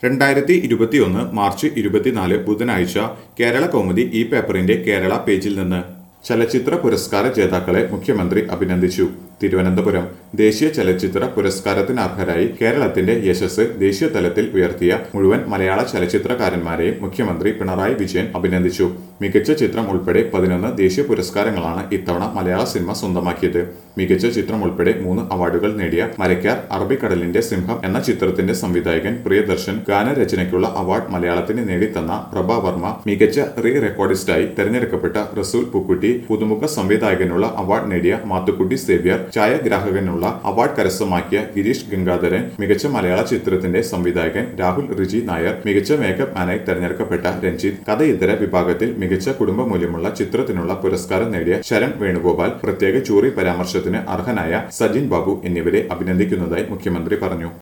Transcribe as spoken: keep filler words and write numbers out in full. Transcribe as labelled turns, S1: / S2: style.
S1: രണ്ടായിരത്തി ഇരുപത്തിയൊന്ന് മാർച്ച് ഇരുപത്തിനാല് ബുധനാഴ്ച കേരള കൗമുദി ഈ പേപ്പറിന്റെ കേരള പേജിൽ നിന്ന് ചലച്ചിത്ര പുരസ്കാര ജേതാക്കളെ മുഖ്യമന്ത്രി അഭിനന്ദിച്ചു. തിരുവനന്തപുരം ദേശീയ ചലച്ചിത്ര പുരസ്കാരത്തിന് അർഹരായി കേരളത്തിന്റെ യശസ് ദേശീയ തലത്തിൽ ഉയർത്തിയ മുഴുവൻ മലയാള ചലച്ചിത്രകാരന്മാരെയും മുഖ്യമന്ത്രി പിണറായി വിജയൻ അഭിനന്ദിച്ചു. മികച്ച ചിത്രം ഉൾപ്പെടെ പതിനൊന്ന് ദേശീയ പുരസ്കാരങ്ങളാണ് ഇത്തവണ മലയാള സിനിമ സ്വന്തമാക്കിയത്. മികച്ച ചിത്രം ഉൾപ്പെടെ മൂന്ന് അവാർഡുകൾ നേടിയ മരക്കാർ അറബിക്കടലിന്റെ സിംഹം എന്ന ചിത്രത്തിന്റെ സംവിധായകൻ പ്രിയദർശൻ ഗാനരചനയ്ക്കുള്ള അവാർഡ് മലയാളത്തിന് നേടിത്തന്ന പ്രഭാവർമ്മ, മികച്ച റീ റെക്കോർഡിസ്റ്റായി തെരഞ്ഞെടുക്കപ്പെട്ട റസൂൽ പൂക്കുട്ടി, പുതുമുഖ സംവിധായകനുള്ള അവാർഡ് നേടിയ മാത്തുക്കുട്ടി സേവ്യർ, ഛായാഗ്രാഹകനുള്ള അവാർഡ് കരസ്ഥമാക്കിയ ഗിരീഷ് ഗംഗാധരൻ, മികച്ച മലയാള ചിത്രത്തിന്റെ സംവിധായകൻ രാഹുൽ റിജി നായർ, മികച്ച മേക്കപ്പ് മാനായി തെരഞ്ഞെടുക്കപ്പെട്ട രഞ്ജിത്ത്, കഥയിതര വിഭാഗത്തിൽ മികച്ച കുടുംബ മൂല്യമുള്ള ചിത്രത്തിനുള്ള പുരസ്കാരം നേടിയ ശരൺ വേണുഗോപാൽ, പ്രത്യേക ജൂറി പരാമർശത്തിന് അർഹനായ സജിൻ ബാബു എന്നിവരെ അഭിനന്ദിക്കുന്നതായി മുഖ്യമന്ത്രി പറഞ്ഞു.